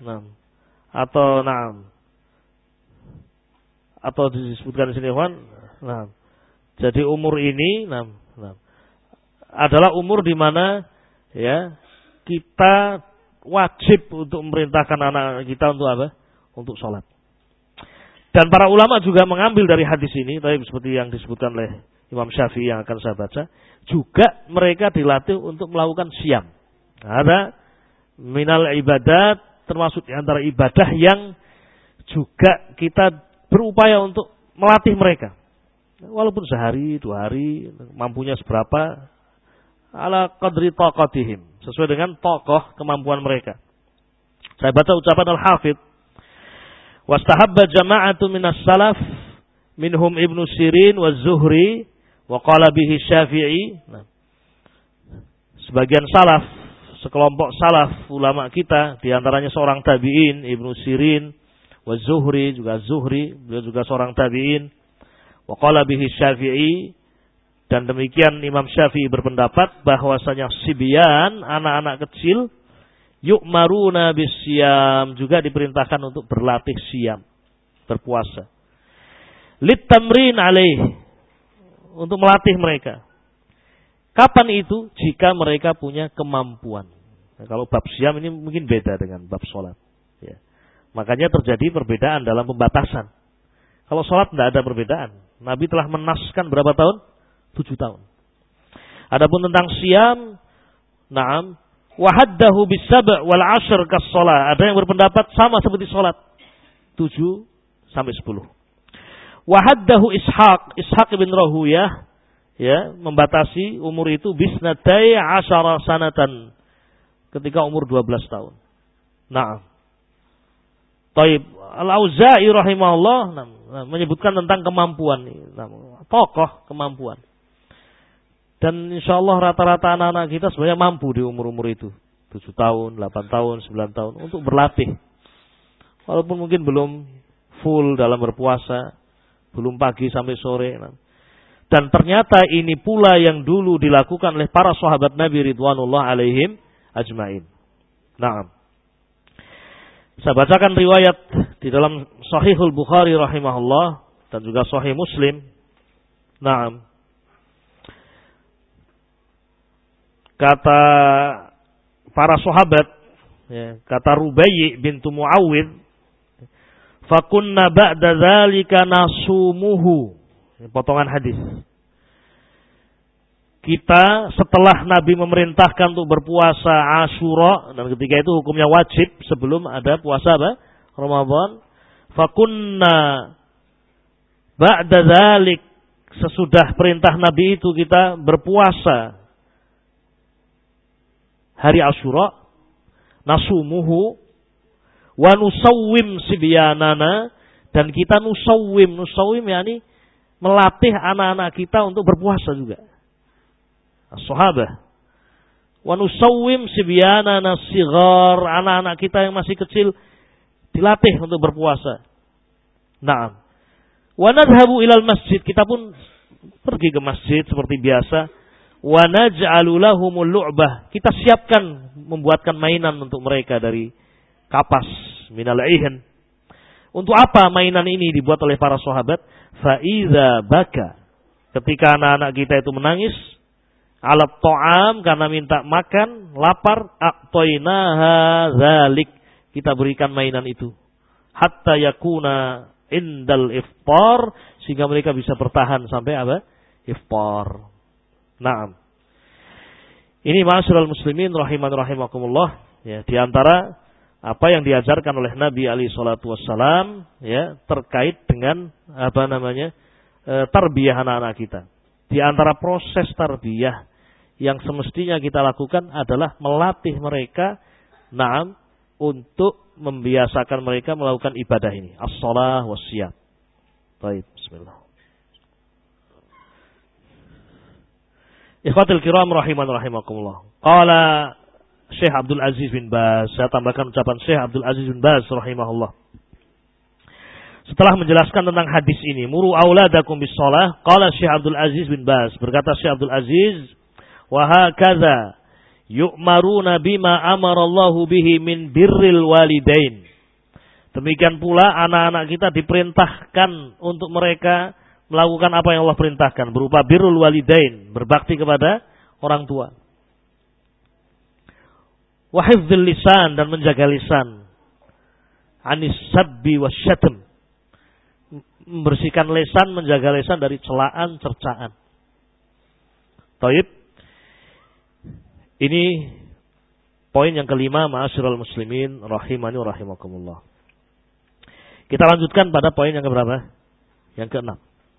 atau disebutkan di sini jadi umur ini adalah umur di mana ya kita wajib untuk memerintahkan anak kita untuk apa? Untuk sholat. Dan para ulama juga mengambil dari hadis ini, tapi seperti yang disebutkan oleh Imam Syafi'i yang akan saya baca, juga mereka dilatih untuk melakukan siam. Ada minal ibadat, termasuk di antara ibadah yang juga kita berupaya untuk melatih mereka. Walaupun sehari, 2 hari, mampunya seberapa, ala qadri taqatihim, sesuai dengan tokoh kemampuan mereka. Saya baca ucapan Al-Hafidh, wastahabba jama'atu minas salaf minhum Ibnu Sirin wa Zuhri wa qala bihi Syafi'i. Sebagian salaf, sekelompok salaf ulama kita, di antaranya seorang tabi'in Ibnu Sirin wa Zuhri, juga Zuhri, beliau juga seorang tabi'in. Wa qala bihi Syafi'i, dan demikian Imam Syafi'i berpendapat bahwasanya sibyan, anak-anak kecil, yu'maruna bisyam, juga diperintahkan untuk berlatih siam, berpuasa. Litamrin alaih, untuk melatih mereka. Kapan itu? Jika mereka punya kemampuan. Nah, kalau bab siam ini mungkin beda dengan bab sholat. Ya. Makanya terjadi perbedaan dalam pembatasan. Kalau sholat tidak ada perbedaan. Nabi telah menaskan berapa tahun? 7 tahun. Adapun tentang siam, na'am, wahaddahu bis-sab' wal 'ashr kas-shalah. Ada yang berpendapat sama seperti sholat. 7 sampai 10. Wahaddahu Ishaq bin Rahuyah, ya, membatasi umur itu bisnatai 'asyara sanatan, ketika umur 12 tahun. Nah, Taib Al-Auza'i rahimahullah menyebutkan tentang kemampuan, tokoh kemampuan. Dan insyaallah rata-rata anak-anak kita sebenarnya mampu di umur-umur itu, 7 tahun, 8 tahun, 9 tahun untuk berlatih. Walaupun mungkin belum full dalam berpuasa, belum pagi sampai sore. Dan ternyata ini pula yang dulu dilakukan oleh para sahabat Nabi ridwanullah alaihim ajmain. Naam. Saya bacakan riwayat di dalam Sahihul Bukhari rahimahullah dan juga Sahih Muslim. Naam. Kata para sahabat, ya, kata Rubai' bintu Muawwidh, fakunna ba'da dzalika nasumuhu. Potongan hadis. Kita setelah Nabi memerintahkan untuk berpuasa Asyura, dan ketika itu hukumnya wajib sebelum ada puasa apa? Ramadan. Fakunna ba'da dzalik, sesudah perintah Nabi itu kita berpuasa hari Asyura, nasumuhu wa nusawwim sibyanana, dan kita nusawwim yakni melatih anak-anak kita untuk berpuasa juga. As-sahabah. Wa nusawwim sibyanana sighar, anak-anak kita yang masih kecil dilatih untuk berpuasa. Naam. Wa nadhhabu ilal masjid, kita pun pergi ke masjid seperti biasa. Wa naj'alu lahumul lu'bah, kita siapkan membuatkan mainan untuk mereka dari kapas minal ihan. Untuk apa mainan ini dibuat oleh para sahabat? Fa iza baka, ketika anak-anak kita itu menangis, alat ta'am, karena minta makan, lapar, a'toinaha dzalik, kita berikan mainan itu hatta yakuna indal iftar, sehingga mereka bisa bertahan sampai apa? Iftar. Naam. Ini ma'asyiral muslimin rahiman rahimakumullah, ya, di antara apa yang diajarkan oleh Nabi alaihi salatu wassalam, ya, terkait dengan apa namanya? Tarbiyah anak-anak kita. Di antara proses tarbiyah yang semestinya kita lakukan adalah melatih mereka, naam, untuk membiasakan mereka melakukan ibadah ini, as-shalah was-shiyam. Baik, bismillah. Ikhwatul kiram rahiman rahimakumullah. Qala Syekh Abdul Aziz bin Baz, saya tambahkan ucapan Syekh Abdul Aziz bin Baz rahimahullah. Setelah menjelaskan tentang hadis ini, muru auladakum bis shalah, qala Syekh Abdul Aziz bin Baz, berkata Syekh Abdul Aziz, wa hakadza yu'maruna bima amarallahu bihi min birril walidain. Demikian pula anak-anak kita diperintahkan untuk mereka melakukan apa yang Allah perintahkan berupa birrul walidain, berbakti kepada orang tua. Wa hifdzil lisan, dan menjaga lisan. Anis sabbi wasyatm, membersihkan lisan, menjaga lisan dari celaan, cercaan. Taib. Ini poin yang kelima, ma'asyiral muslimin rahimani wa rahimakumullah. Kita lanjutkan pada poin yang keberapa? Yang keenam.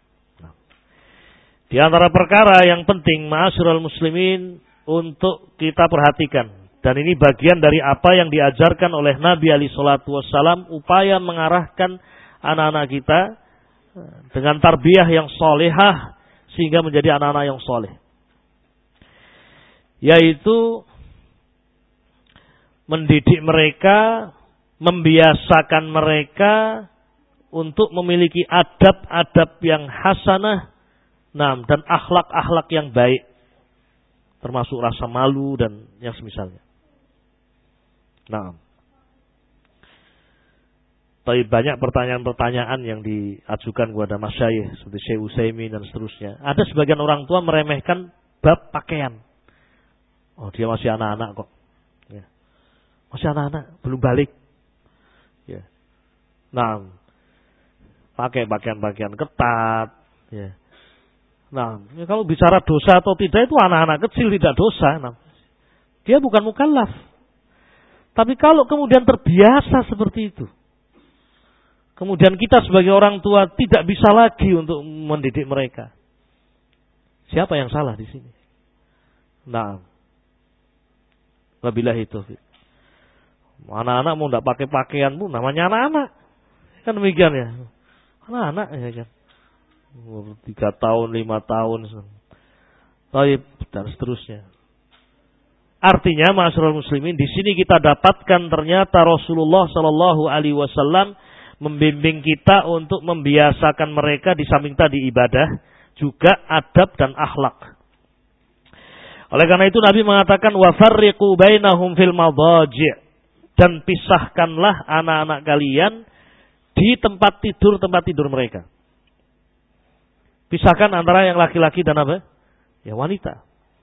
Di antara perkara yang penting, ma'asyiral muslimin, untuk kita perhatikan, dan ini bagian dari apa yang diajarkan oleh Nabi alaihi salatu wassalam, upaya mengarahkan anak-anak kita dengan tarbiyah yang solehah sehingga menjadi anak-anak yang soleh, yaitu mendidik mereka, membiasakan mereka untuk memiliki adab-adab yang hasanah, dan akhlak-akhlak yang baik, termasuk rasa malu dan yang semisalnya. Tapi banyak pertanyaan-pertanyaan yang diajukan kepada masyayikh seperti Syekh Utsaimin dan seterusnya. Ada sebagian orang tua meremehkan bab pakaian. Oh, dia masih anak-anak kok. Ya. Masih anak-anak, belum balik. Ya. Nah, pakai pakaian-pakaian ketat. Ya. Nah, ya kalau bicara dosa atau tidak itu anak-anak kecil tidak dosa. Nah, dia bukan mukallaf. Tapi kalau kemudian terbiasa seperti itu, kemudian kita sebagai orang tua tidak bisa lagi untuk mendidik mereka. Siapa yang salah di sini? Nah, wabillahi taufik. Anak-anak mau tidak pakai pakaian pun namanya anak-anak. Kan demikian ya. Anak-anak ya kan. 3 tahun, 5 tahun. Taib dan seterusnya. Artinya, ma'asyiral muslimin, di sini kita dapatkan ternyata Rasulullah sallallahu alaihi wasallam membimbing kita untuk membiasakan mereka di samping tadi ibadah, juga adab dan akhlak. Oleh karena itu Nabi mengatakan wa farriqu bainahum fil madaji', dan pisahkanlah anak-anak kalian di tempat tidur mereka. Pisahkan antara yang laki-laki dan apa? Ya wanita.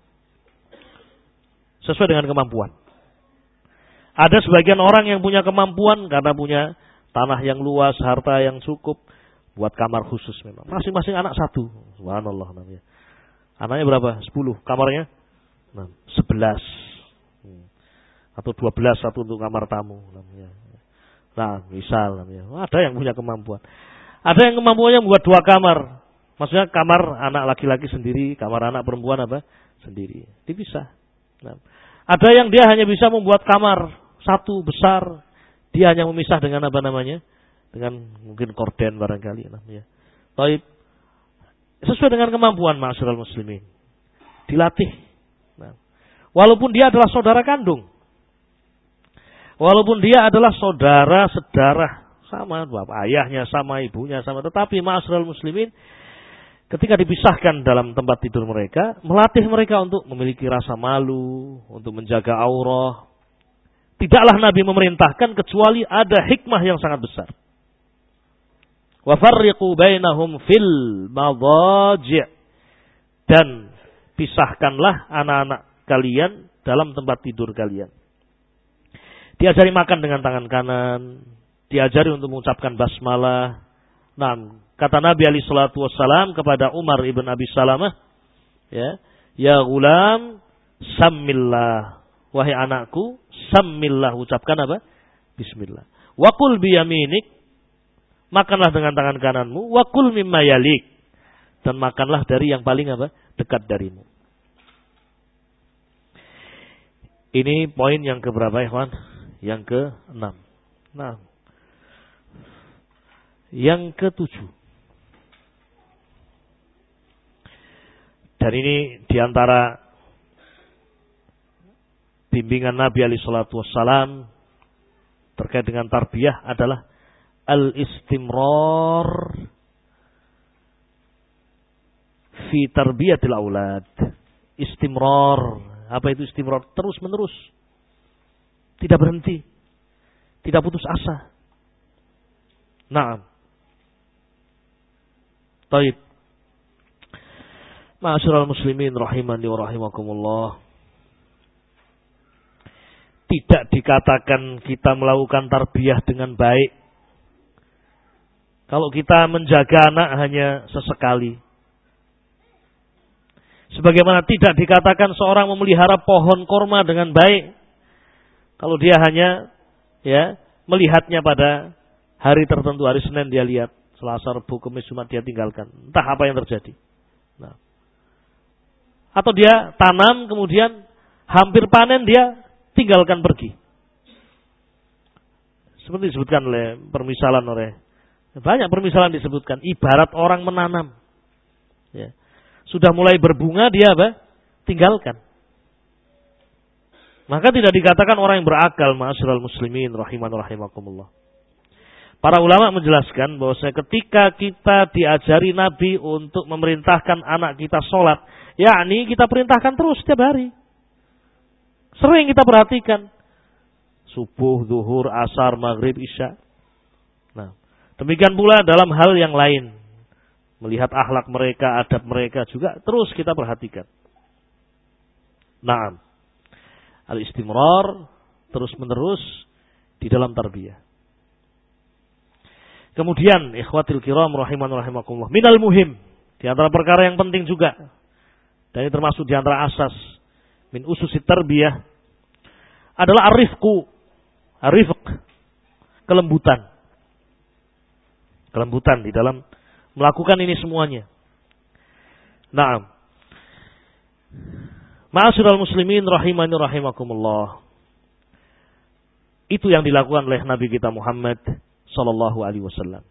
Sesuai dengan kemampuan. Ada sebagian orang yang punya kemampuan karena punya tanah yang luas, harta yang cukup, buat kamar khusus memang. Masing-masing anak 1. Subhanallah namanya. Anaknya berapa? 10. Kamarnya? 11. Atau 12, 1 untuk kamar tamu namanya. Nah, misal namanya. Ada yang punya kemampuan. Ada yang kemampuannya membuat 2 kamar. Maksudnya kamar anak laki-laki sendiri, kamar anak perempuan apa? Sendiri. Dipisah. Nah, ada yang dia hanya bisa membuat kamar 1 besar. Dia hanya memisah dengan apa namanya? Dengan mungkin korden barangkali namanya. Baik. Sesuai dengan kemampuan ma'asyiral muslimin. Dilatih. Nah, walaupun dia adalah saudara kandung. Walaupun dia adalah saudara sedarah. Sama bapak ayahnya, sama ibunya, sama. Tetapi ma'asyiral muslimin, ketika dipisahkan dalam tempat tidur mereka, melatih mereka untuk memiliki rasa malu, untuk menjaga aurah. Tidaklah Nabi memerintahkan kecuali ada hikmah yang sangat besar. Wa farriqu bainahum fil madaji', dan pisahkanlah anak-anak kalian dalam tempat tidur kalian. Diajari makan dengan tangan kanan, diajari untuk mengucapkan basmalah. Nah, kata Nabi alaihi salatu wassalam kepada Umar ibn Abi Salamah, ya gulam, sammillah. Wahai anakku, sammillah, ucapkan apa? Bismillah. Wa kul biyaminik, makanlah dengan tangan kananmu. Wa kul mimma yalik, dan makanlah dari yang paling apa? Dekat darimu. Ini poin yang keberapa, ikhwan? Yang ke-6. Nah, yang ke-7. Dan ini diantara bimbingan Nabi alaihi salatu wassalam terkait dengan tarbiyah adalah al-istimrar fi tarbiyatil aulad. Istimrar. Apa itu istimrar? Terus menerus. Tidak berhenti. Tidak putus asa. Naam. Baik. Ma'asyiral muslimin rahimani wa rahimakumullah. Tidak dikatakan kita melakukan tarbiyah dengan baik kalau kita menjaga anak hanya sesekali. Sebagaimana tidak dikatakan seorang memelihara pohon korma dengan baik kalau dia hanya melihatnya pada hari tertentu, hari Senin dia lihat, Selasa, Rabu, Kamis, Jumat dia tinggalkan. Entah apa yang terjadi. Nah. Atau dia tanam kemudian hampir panen dia tinggalkan pergi. Seperti disebutkan oleh banyak permisalan disebutkan. Ibarat orang menanam. Ya. Sudah mulai berbunga dia apa? Tinggalkan. Maka tidak dikatakan orang yang berakal, ma'asyiral muslimin rahiman rahimakumullah. Para ulama menjelaskan bahwasanya ketika kita diajari Nabi untuk memerintahkan anak kita sholat, yakni kita perintahkan terus setiap hari. Sering kita perhatikan. Subuh, zuhur, asar, maghrib, isya. Nah, demikian pula dalam hal yang lain. Melihat akhlak mereka, adab mereka juga terus kita perhatikan. Naam. Al-istimrar terus-menerus di dalam tarbiyah. Kemudian ikhwatil kiram rahimakumullah, minal muhim, di antara perkara yang penting juga, dan ini termasuk di antara asas min ususit tarbiyah, adalah arifq, kelembutan di dalam melakukan ini semuanya. Naam. Ma'asyiral muslimin rahimani rahimakumullah. Itu yang dilakukan oleh Nabi kita Muhammad sallallahu alaihi wasallam.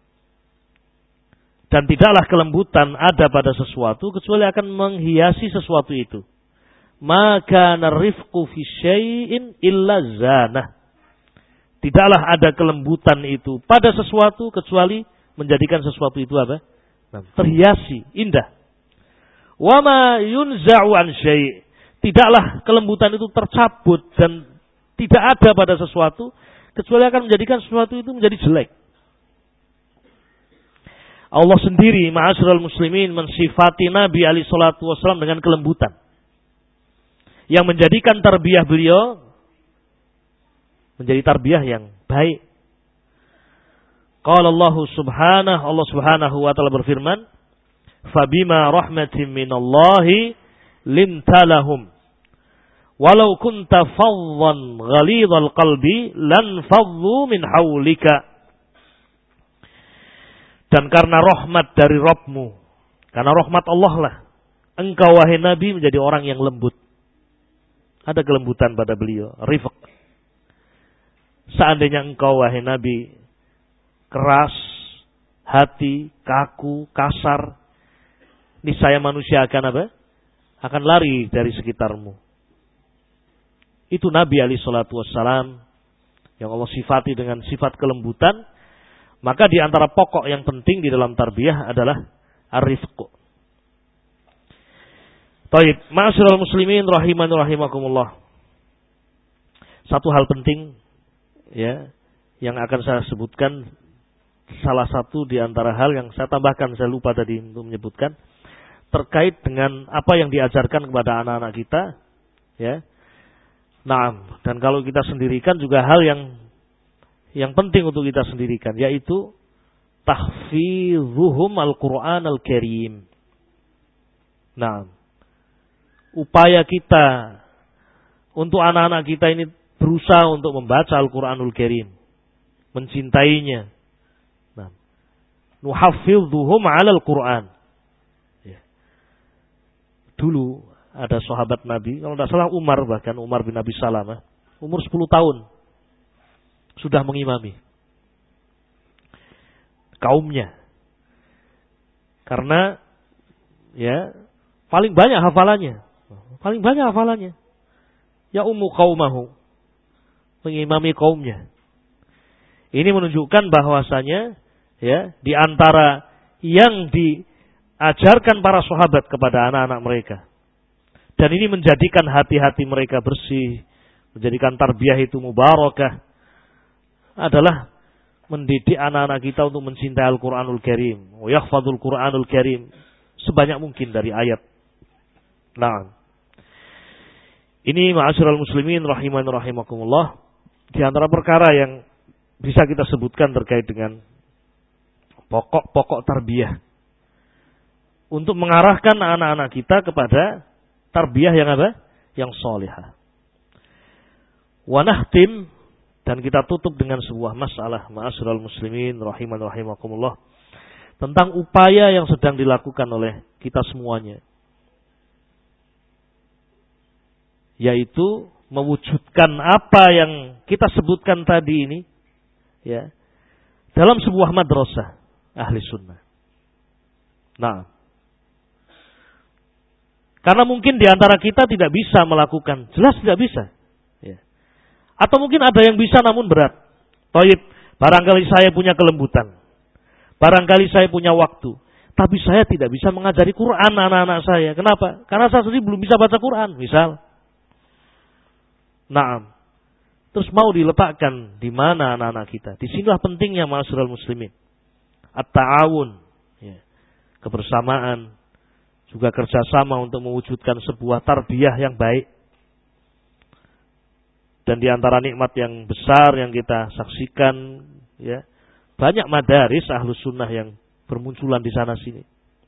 Dan tidaklah kelembutan ada pada sesuatu kecuali akan menghiasi sesuatu itu. Maka narifqu fi syai'in illa zanah. Tidaklah ada kelembutan itu pada sesuatu kecuali menjadikan sesuatu itu apa? Terhiasi, indah. Wa ma yunza'u an syai'. Tidaklah kelembutan itu tercabut dan tidak ada pada sesuatu kecuali akan menjadikan sesuatu itu menjadi jelek. Allah sendiri ma'asyiral muslimin mensifati Nabi alaihi salatu wasallam dengan kelembutan. Yang menjadikan tarbiyah beliau menjadi tarbiyah yang baik. Qala Allah subhanahu wa ta'ala berfirman, "Fabima rahmatin minallahi lintalahum walau kunta faddan ghalidhal qalbi lan faddu min haulika." Dan karena rahmat dari Rabbmu, karena rahmat Allah lah, engkau wahai Nabi menjadi orang yang lembut. Ada kelembutan pada beliau, rifq. Seandainya engkau wahai Nabi keras hati, kaku, kasar, niscaya manusia akan apa? Akan lari dari sekitarmu. Itu Nabi alaihi salatu wassalam yang Allah sifati dengan sifat kelembutan. Maka di antara pokok yang penting di dalam tarbiyah adalah ar-rifq. Baik, ma'asyiral muslimin rahimani rahimakumullah. Satu hal penting ya yang akan saya sebutkan, salah satu di antara hal yang saya tambahkan, saya lupa tadi untuk menyebutkan, terkait dengan apa yang diajarkan kepada anak-anak kita ya. Naam, dan kalau kita sendirikan juga hal yang penting untuk kita sendirikan, yaitu tahfizuhum al-Qur'an al-Karim. Nah, upaya kita untuk anak-anak kita ini berusaha untuk membaca Al-Qur'anul Karim, mencintainya. Nah, nuhaffizuhum 'alal Qur'an. Ya. Dulu ada sahabat Nabi, kalau tidak salah Umar bin Abi Salamah, umur 10 tahun. Sudah mengimami kaumnya. Karena ya paling banyak hafalannya. Ya ummu qaumahu, mengimami kaumnya. Ini menunjukkan bahwasanya ya di antara yang diajarkan para sahabat kepada anak-anak mereka. Dan ini menjadikan hati-hati mereka bersih, menjadikan tarbiyah itu mubarakah, adalah mendidik anak-anak kita untuk mencintai Al-Qur'anul Karim, wa yahfadzul Qur'anul Karim sebanyak mungkin dari ayat. Nah, ini ma'asyiral muslimin rahimani rahimakumullah, di antara perkara yang bisa kita sebutkan terkait dengan pokok-pokok tarbiyah untuk mengarahkan anak-anak kita kepada tarbiyah yang apa? Yang salihah. Wa nahtim, dan kita tutup dengan sebuah masalah ma'asyiral muslimin rahimani rahimakumullah, tentang upaya yang sedang dilakukan oleh kita semuanya, yaitu mewujudkan apa yang kita sebutkan tadi ini ya dalam sebuah madrasah ahli sunnah. Nah, karena mungkin di antara kita tidak bisa melakukan, jelas tidak bisa. Ya. Atau mungkin ada yang bisa namun berat. Taib, barangkali saya punya kelembutan, barangkali saya punya waktu, tapi saya tidak bisa mengajari Quran anak-anak saya. Kenapa? Karena saya sendiri belum bisa baca Quran, misal. Naam. Terus mau diletakkan di mana anak-anak kita? Disinilah pentingnya ma'asyiral muslimin. At-ta'awun, ya, kebersamaan, juga kerjasama untuk mewujudkan sebuah tarbiyah yang baik. Dan di antara nikmat yang besar yang kita saksikan, ya, banyak madaris ahlus sunnah yang bermunculan di sana sini.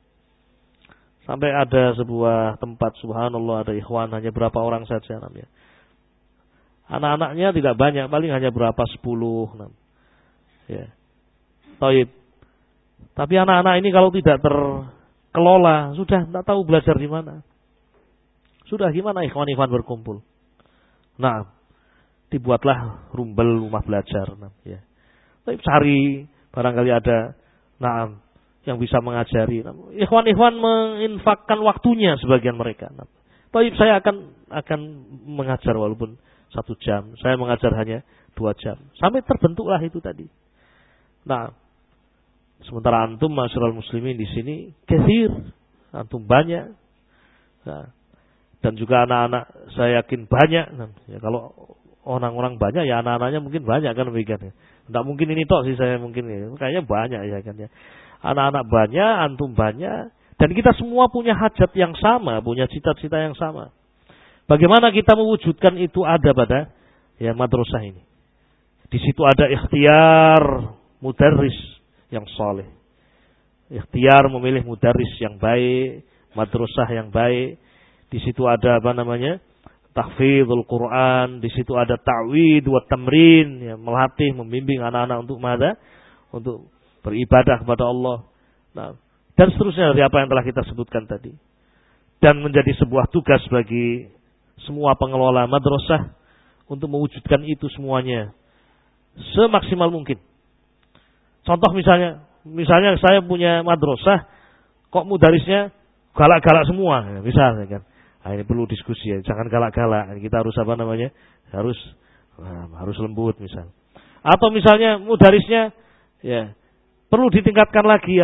Sampai ada sebuah tempat, subhanallah, ada ikhwan hanya berapa orang saja namanya. Anak-anaknya tidak banyak, paling hanya berapa 10. Ya. Taib. Tapi anak-anak ini kalau tidak terkelola, sudah tidak tahu belajar di mana. Sudah gimana ikhwan-ikhwan berkumpul. Nah, dibuatlah rumbel rumah belajar. Ya. Tapi cari, barangkali ada yang bisa mengajari. Ikhwan-ikhwan menginfakkan waktunya sebagian mereka. Tapi saya akan mengajar walaupun 1 jam. Saya mengajar hanya 2 jam. Sampai terbentuklah itu tadi. Nah, sementara antum ma'asyiral muslimin di sini katsir, antum banyak. Nah, dan juga anak-anak saya yakin banyak. Nah, ya kalau orang-orang banyak ya anak-anaknya mungkin banyak kan demikian. Enggak mungkin ini tok sih saya mungkin ya. Kayaknya banyak ya kan ya. Anak-anak banyak, antum banyak, dan kita semua punya hajat yang sama, punya cita-cita yang sama. Bagaimana kita mewujudkan itu ada pada ya madrasah ini. Di situ ada ikhtiar mudarris yang saleh. Ikhtiar memilih mudarris yang baik, madrasah yang baik. Di situ ada tahfidzul Quran, di situ ada ta'wid wa tamrin, ya, melatih, membimbing anak-anak untuk mana? Untuk beribadah kepada Allah. Nah, dan seterusnya dari apa yang telah kita sebutkan tadi. Dan menjadi sebuah tugas bagi semua pengelola madrasah untuk mewujudkan itu semuanya semaksimal mungkin. Contoh misalnya saya punya madrasah, kok mudarisnya galak-galak semua, ya, misalnya kan. Nah, ini perlu diskusi ya, jangan galak-galak. Kita harus harus lembut misal. Atau misalnya mudarisnya ya perlu ditingkatkan lagi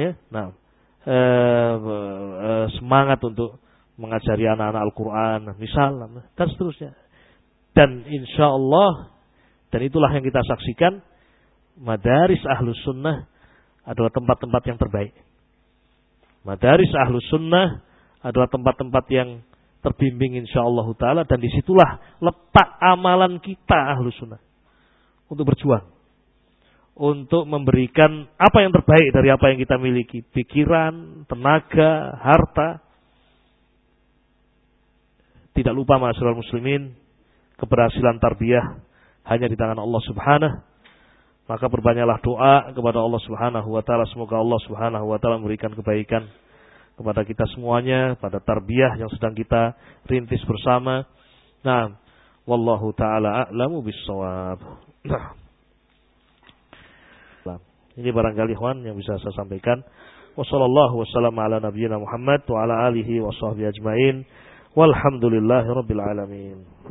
semangat untuk mengajari anak-anak Al-Quran, misal, dan seterusnya. Dan insya Allah, dan itulah yang kita saksikan, madaris ahlus sunnah adalah tempat-tempat yang terbaik. Madaris ahlus sunnah adalah tempat-tempat yang terbimbing insya Allah ta'ala, dan disitulah letak amalan kita ahlus sunnah untuk berjuang, untuk memberikan apa yang terbaik dari apa yang kita miliki, pikiran, tenaga, harta. Tidak lupa ma'asyiral muslimin, keberhasilan tarbiyah hanya di tangan Allah Subhanahu. Maka berbanyaklah doa kepada Allah Subhanahu wa taala, semoga Allah Subhanahu wa taala memberikan kebaikan kepada kita semuanya pada tarbiyah yang sedang kita rintis bersama. Nah, wallahu taala a'lamu bis-shawab. Ini barangkali ikhwan yang bisa saya sampaikan. Wassallallahu wasallam ala nabiyyina Muhammad wa ala alihi wa sahbihi ajmain. Walhamdulillahirabbil alamin.